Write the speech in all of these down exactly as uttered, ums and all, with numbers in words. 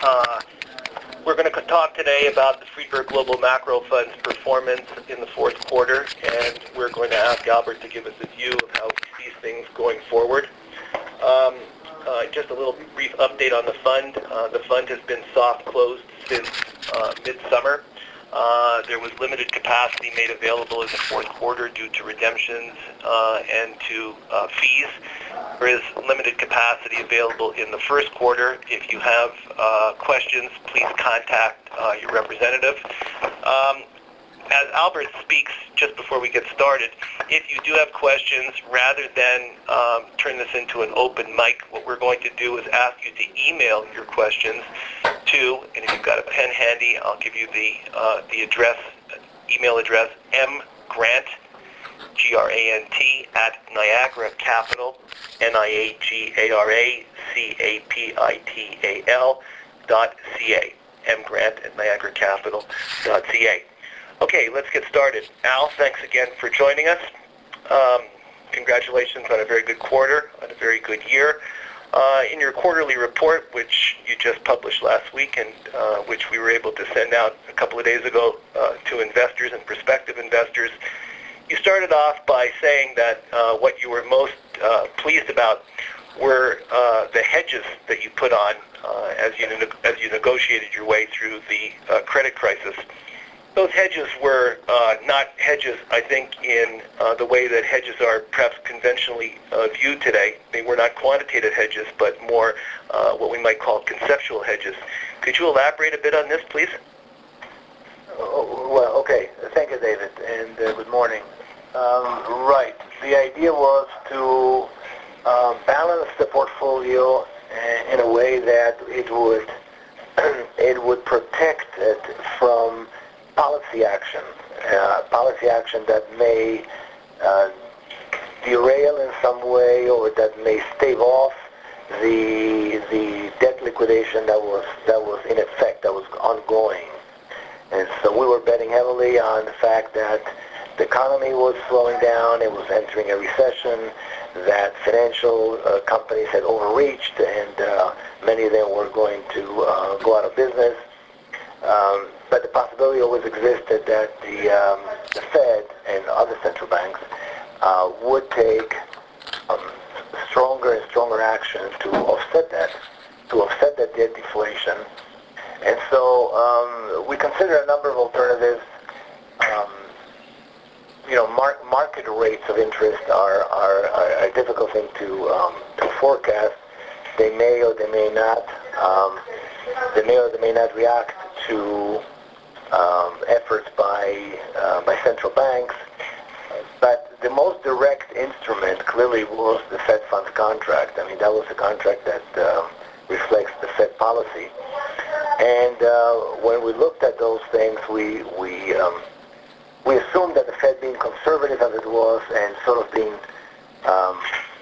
Uh, we're going to talk today about the Friedberg Global Macro Fund's performance in the fourth quarter, and we're going to ask Albert to give us a view of how he sees things going forward. Um, uh, just a little brief update on the fund. Uh, the fund has been soft closed since uh, midsummer. Uh, there was limited capacity made available in the fourth quarter due to redemptions uh, and to uh, fees. There is limited capacity available in the first quarter. If you have uh, questions, please contact uh, your representative. Um, as Albert speaks just before we get started, if you do have questions, rather than um, turn this into an open mic, what we're going to do is ask you to email your questions to, and if you've got a pen handy, I'll give you the uh, the address, email address, mgrant, G R A N T, at Niagara Capital, N I A G A R A C A P I T A L dot C A, mgrant at Niagara Capital dot C A. Okay, let's get started. Al, thanks again for joining us. Um, congratulations on a very good quarter, on a very good year. Uh, in your quarterly report, which you just published last week and uh, which we were able to send out a couple of days ago uh, to investors and prospective investors, you started off by saying that uh, what you were most uh, pleased about were uh, the hedges that you put on uh, as you ne- as you negotiated your way through the uh, credit crisis. Those hedges were uh, not hedges, I think, in uh, the way that hedges are perhaps conventionally uh, viewed today. They were not quantitative hedges, but more uh, what we might call conceptual hedges. Could you elaborate a bit on this, please? Oh, well, okay. Thank you, David, and uh, good morning. Um, right. The idea was to uh, balance the portfolio in a way that it would it would protect it from policy action, uh, policy action that may uh, derail in some way or that may stave off the the debt liquidation that was that was in effect, that was ongoing. And so we were betting heavily on the fact that the economy was slowing down, it was entering a recession, that financial uh, companies had overreached, and uh, many of them were going to uh, go out of business. Um, but the possibility always existed that the, um, the Fed and other central banks uh, would take um, stronger and stronger action to offset that, to offset that debt deflation. And so um, we consider a number of alternatives. Um, you know, mar- market rates of interest are, are, are a difficult thing to, um, to forecast. They may or they may not. Um, they may or they may not react to um, efforts by uh, by central banks. But the most direct instrument clearly was the Fed funds contract. I mean, that was a contract that uh, reflects the Fed policy. And uh, when we looked at those things, we we um, we assumed that the Fed, being conservative as it was and sort of being um,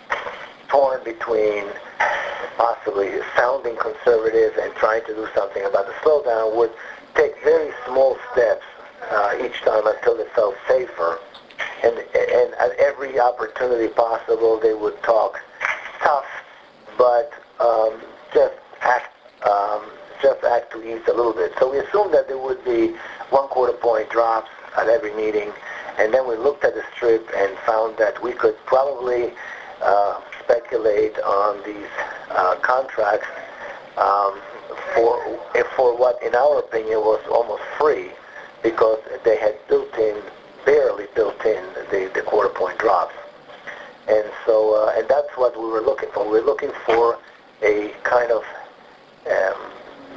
torn between possibly sounding conservative and trying to do something about the slowdown, would take very small steps uh, each time until they felt safer. And, and at every opportunity possible, they would talk tough, but um, just act um, just act to ease a little bit. So we assumed that there would be one quarter point drops at every meeting, and then we looked at the strip and found that we could probably uh, speculate on these uh, contracts um, for for what, in our opinion, was almost free, because they had built in, barely built in, the, the quarter point drops. And so, uh, and that's what we were looking for. We were looking for a kind of um,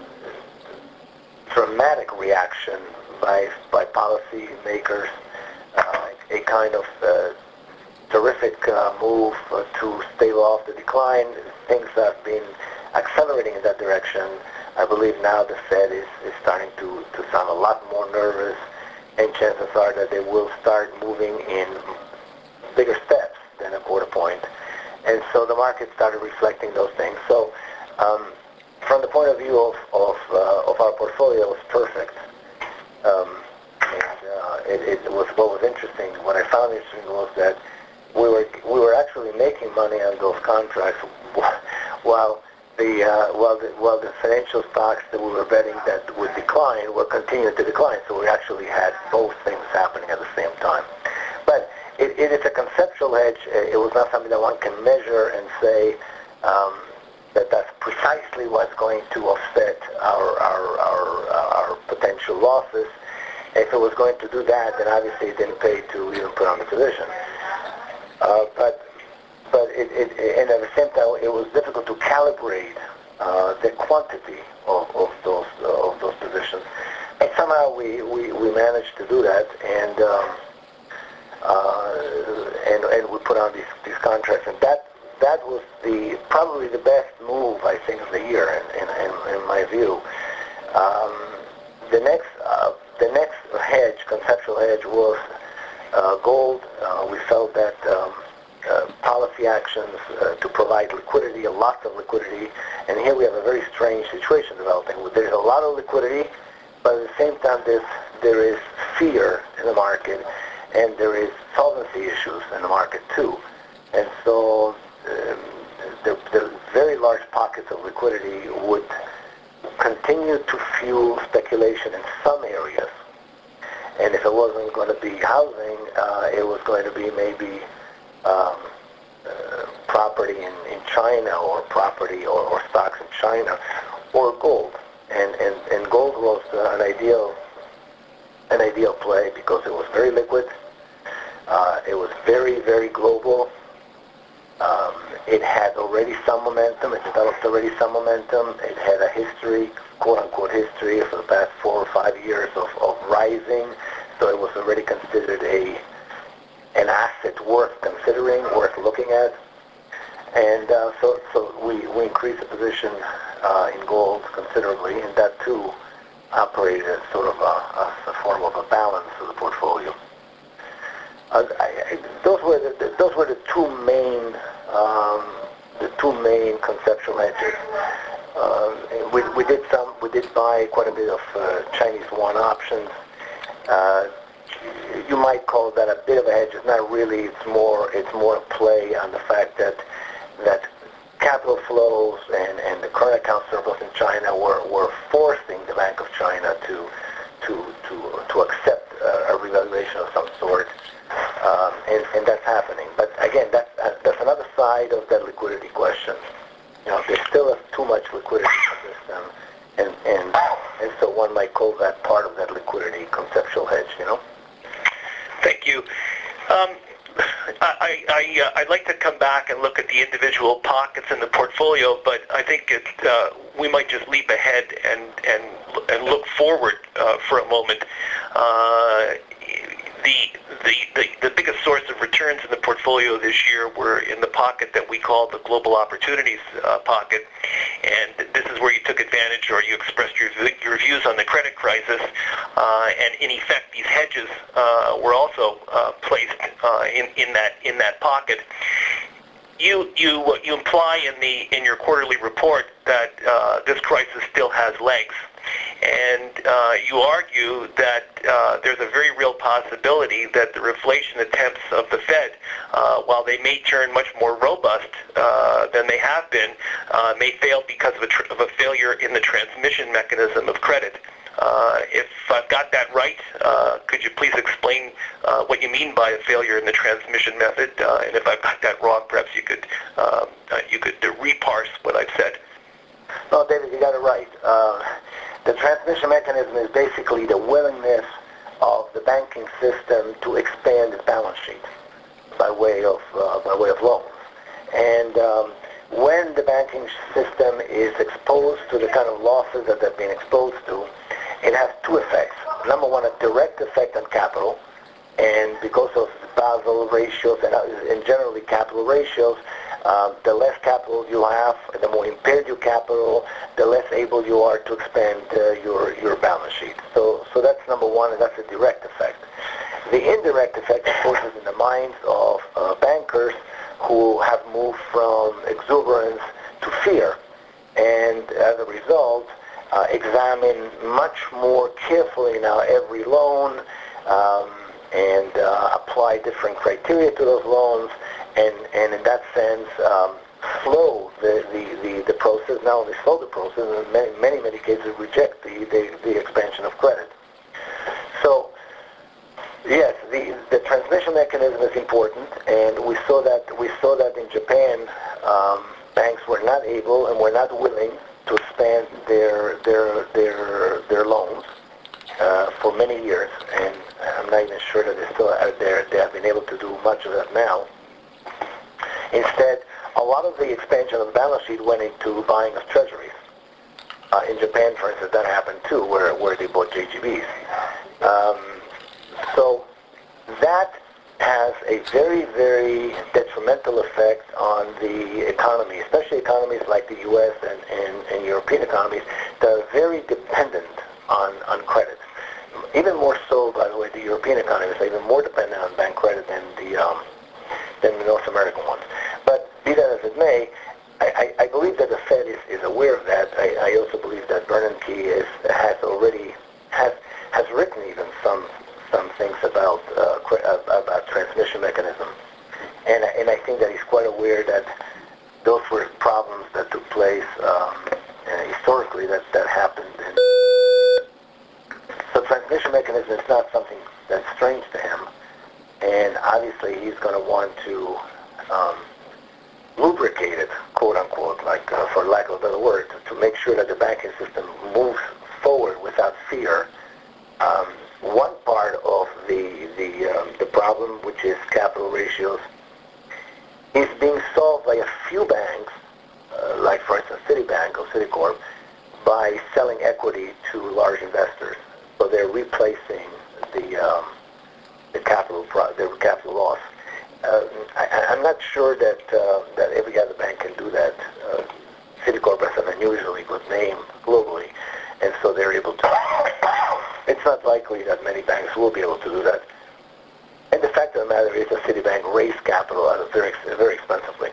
dramatic reaction by by policy makers, uh, a kind of uh, terrific uh, move uh, to stave off the decline. Things have been accelerating in that direction. I believe now the Fed is, is starting to, to sound a lot more nervous, and chances are that they will start moving in bigger steps than a quarter point. And so the market started reflecting those things. So um, from the point of view of, of, uh, of our portfolio, it was perfect. Um, and uh, it, it was what was interesting. What I found interesting was that we were we were actually making money on those contracts while the uh, while the while the financial stocks that we were betting that would decline were continuing to decline. So we actually had both things happening at the same time. But it, it is a conceptual hedge. It was not something that one can measure and say um, that that's precisely what's going to offset our our our, our potential losses. If it was going to do that, then obviously it didn't pay to even put on the position. Uh, but But it, it, and at the same time, it was difficult to calibrate uh, the quantity of, of those uh, of those positions. But somehow we, we, we managed to do that, and um, uh, and and we put on these these contracts, and that that was the probably the best move, I think, of the year, in in, in, in my view. Um, the next uh, the next hedge, conceptual hedge, was uh, gold. Uh, we felt that. Um, Uh, policy actions uh, to provide liquidity, a lot of liquidity, and here we have a very strange situation developing. There's a lot of liquidity, but at the same time there's, there is fear in the market, and there is solvency issues in the market too. And so um, the, the very large pockets of liquidity would continue to fuel speculation in some areas. And if it wasn't going to be housing, uh, it was going to be maybe Um, uh, property in, in China, or property or, or stocks in China, or gold. And and, and gold was uh, an ideal an ideal play because it was very liquid. Uh, it was very very global. Um, it had already some momentum. It developed already some momentum. It had a history, quote unquote history, for the past four or five years of, of rising. So it was already considered a an asset worth considering, worth looking at. And uh, so, so we, we increased the position uh, in gold considerably, and that too operated as sort of a, a, a form of a balance of the portfolio. Uh, I, I, those were the, the those were the two main um, the two main conceptual hedges. Uh, we, we did some we did buy quite a bit of uh, Chinese yuan options. Uh, You might call that a bit of a hedge. It's not really. It's more. It's more a play on the fact that that capital flows and, and the current account surplus in China were, were forcing the Bank of China to to to to accept a, a revaluation of some sort, um, and and that's happening. But again, that's that's another side of that liquidity question. You know, there's still too much liquidity in the system, and and and so one might call that part of that liquidity conceptual hedge. You know. Thank you. Um, I, I, uh, I'd like to come back and look at the individual pockets in the portfolio, but I think it, uh, we might just leap ahead and, and, and look forward uh, for a moment. Uh, the, the, the, the biggest source of returns in the portfolio this year were in the pocket that we call the global opportunities uh, pocket, and this is where you took advantage, or you expressed your, your views on the credit crisis, uh, and in effect these hedges uh, were also uh, placed uh, in, in that in that pocket. You you you imply in the in your quarterly report that uh, this crisis still has legs, and uh, you argue that uh, there's a very real possibility that the reflation attempts of the Fed, uh, while they may turn much more robust uh, than they have been, uh, may fail because of a, tr- of a failure in the transmission mechanism of credit. Uh, if I've got that right, uh, could you please explain uh, what you mean by a failure in the transmission method? Uh, and if I've got that wrong, perhaps you could uh, uh, you could uh, reparse what I've said. No, David, you got it right. Uh, the transmission mechanism is basically the willingness of the banking system to expand its balance sheet by way of uh, by way of loans. And um, when the banking system is exposed to the kind of losses that they've been exposed to, it has two effects. Number one, a direct effect on capital, and because of Basel ratios and, uh, and generally capital ratios, uh, the less capital you have, the more impaired your capital, the less able you are to expand uh, your your balance sheet. So so that's number one, and that's a direct effect. The indirect effect, of course, is in the minds of uh, bankers who have moved from exuberance to fear, and as a result, uh, examine much more carefully now every loan, um, and uh, apply different criteria to those loans, and, and in that sense, um, slow the, the, the, the process, not only slow the process, in many, many, many cases reject the, the, the expansion of credit. So, yes, the, the transmission mechanism is important, and we saw that, we saw that in Japan, um, banks were not able and were not willing to expand their, their, their, their loans uh, for many years, and I'm not even sure that they still are there. They have been able to do much of that now. Instead, a lot of the expansion of the balance sheet went into buying of treasuries. Uh, in Japan, for instance, that happened too, where, where they bought J G Bs. Um, so that has a very, very detrimental effect on the economy, especially economies like the U S and, and, and European economies that are very dependent on, on credit. Even more so, by the way, the European economies are even more dependent on bank credit than the um, than the North American ones. But be that as it may, I, I, I believe that the Fed is, is aware of that. I, I also believe that Bernanke is, has already has has written even some some things about uh, about transmission mechanism, and and I think that he's quite aware that those were problems that took place um, uh, historically that that happened. And so transmission mechanism is not something that's strange to him. And obviously he's going to want to um, lubricate it, quote unquote, like uh, for lack of a better word, to, to make sure that the banking system moves forward without fear. Um, one part of the the, um, the problem, which is capital ratios, is being solved by a few banks, uh, like for instance Citibank or Citicorp, by selling equity to large investors. So they're replacing the um, the capital pro- the capital loss. Uh, I, I'm not sure that uh, that every other bank can do that. Uh, Citicorp has an unusually good name globally, and so they're able to. It's not likely that many banks will be able to do that. And the fact of the matter is that Citibank raised capital at a very very expensively.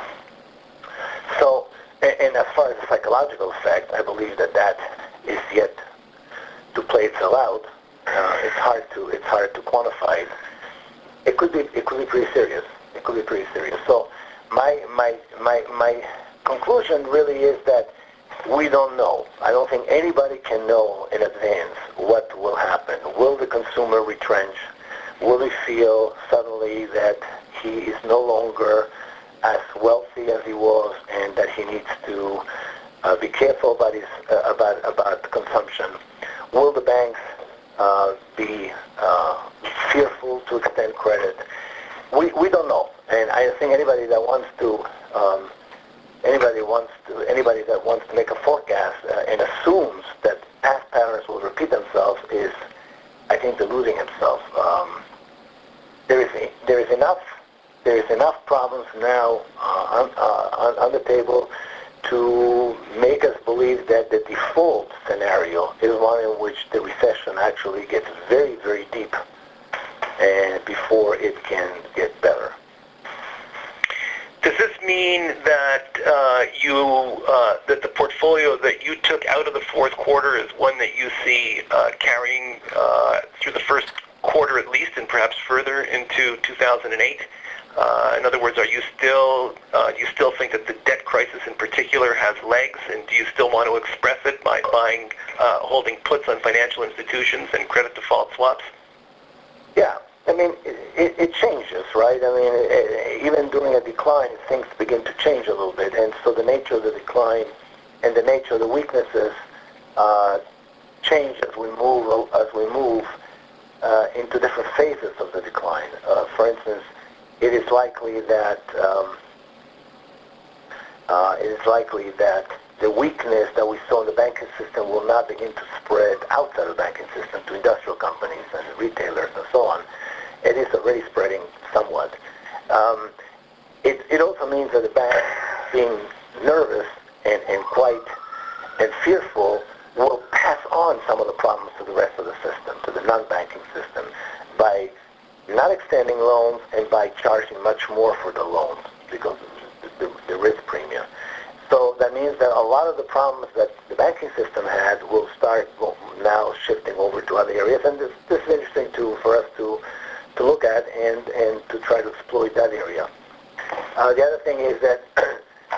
So, and, and as far as the psychological effect, I believe that that is yet to play itself out. Uh, it's hard to it's hard to quantify. It could be it could be pretty serious. It could be pretty serious. So my my my my conclusion really is that we don't know. I don't think anybody can know in advance what will happen. Will the consumer retrench? Will he feel suddenly that he is no longer as wealthy as he was, and that he needs to uh, be careful about his uh, about about consumption? Will the banks uh, be uh, fearful to extend credit? We we don't know, and I think anybody that wants to um, anybody wants to anybody that wants to make a forecast uh, and assumes that past patterns will repeat themselves is, I think, deluding himself. Um, there is there is enough there is enough problems now uh, on, uh, on on the table to make us believe that the default scenario is one in which the recession actually gets very, very deep and before it can get better. Does this mean that uh, you uh, that the portfolio that you took out of the fourth quarter is one that you see uh, carrying uh, through the first quarter at least, and perhaps further into two thousand eight? Uh, in other words, are you still uh, do you still think that the debt crisis in particular has legs, and do you still want to express it by buying, uh, holding puts on financial institutions and credit default swaps? Yeah, I mean, it, it changes, right? I mean, it, even during a decline, things begin to change a little bit, and so the nature of the decline and the nature of the weaknesses uh, change as we move as we move uh, into different phases of the decline. Uh, for instance, it is likely that um, uh, it is likely that the weakness that we saw in the banking system will not begin to spread outside of the banking system to industrial companies and retailers and so on. It is already spreading somewhat. Um, it, it also means that the banks, being nervous and, and quite and fearful, will pass on some of the problems to the rest of the system, to the non-banking system, by not extending loans and by charging much more for the loans because of the, the, the risk premium. So that means that a lot of the problems that the banking system had will start now shifting over to other areas, and this, this is interesting too for us to to look at and, and to try to exploit that area. Uh, the other thing is that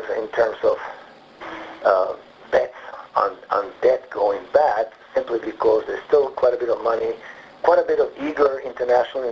in terms of uh, bets on, on debt going bad, simply because there's still quite a bit of money, quite a bit of eager international